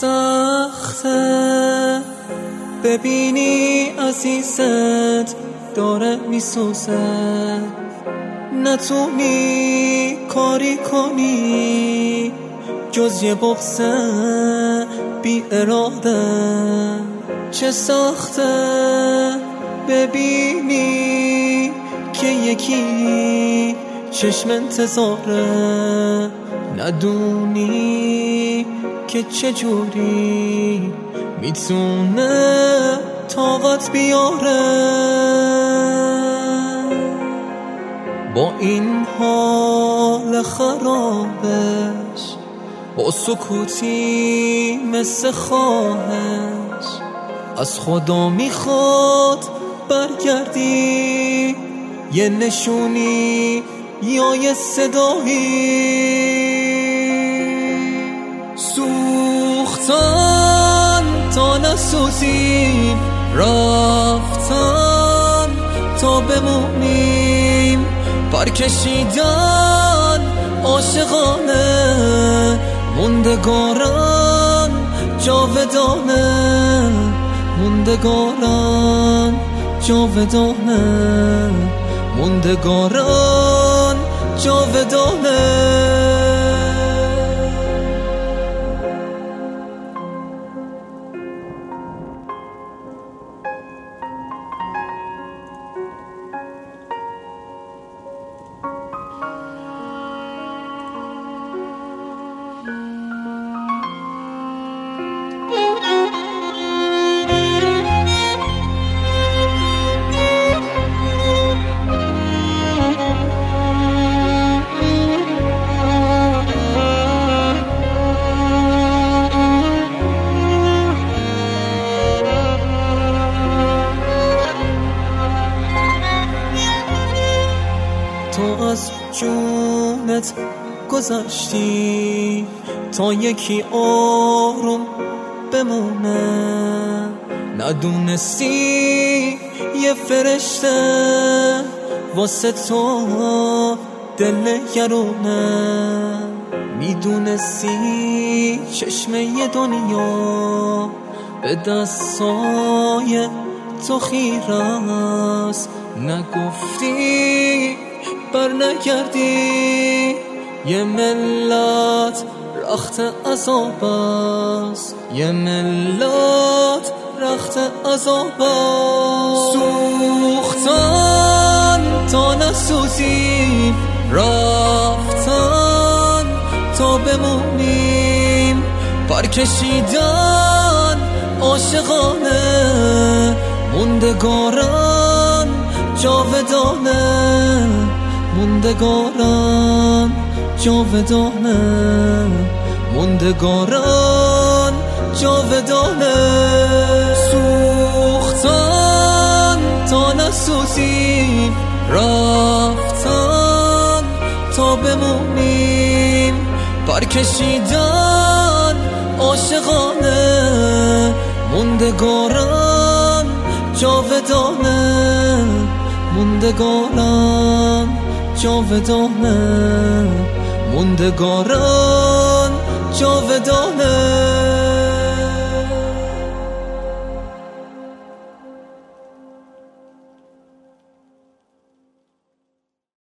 سخته ببینی عزیزت داره میسوزه، نتونی کاری کنی جز یه بغض بی اراده. چه سخته ببینی که یکی چشم انتظاره، ندونی که چجوری میتونه طاقت بیاره. با این حال خرابش، با سکوتی مثل خواهش، از خدا میخواد برگردی، یه نشونی یا یه صدایی. سوختن تا نسوزیم، رفتن تا بمونیم، پرکشیدن عاشقانه، موندگاران جاودانه، موندگاران جاودانه، موندگاران جاودانه. تو از جونت گذشتی تا یکی آروم بمونه، ندونستی یه فرشته واسه تو دل گرونه، میدونستی چشم یه دنیا به دستای تو خیره است، نگفتی بر نگردی. یه ملت رخت عذاب است، یه ملت رخت عذاب است. سوختن تا نسوزیم، رفتن تا بمونیم، پرکشیدن عاشقانه، موندگاران جاودانه، موندگاران جاودانه، موندگاران جاودانه. سوختن تا نسوزیم، رفتن تا بمونیم، پرکشیدن عاشقانه، موندگاران جاودانه، موندگاران جاودانه، موندگاران جاودانه.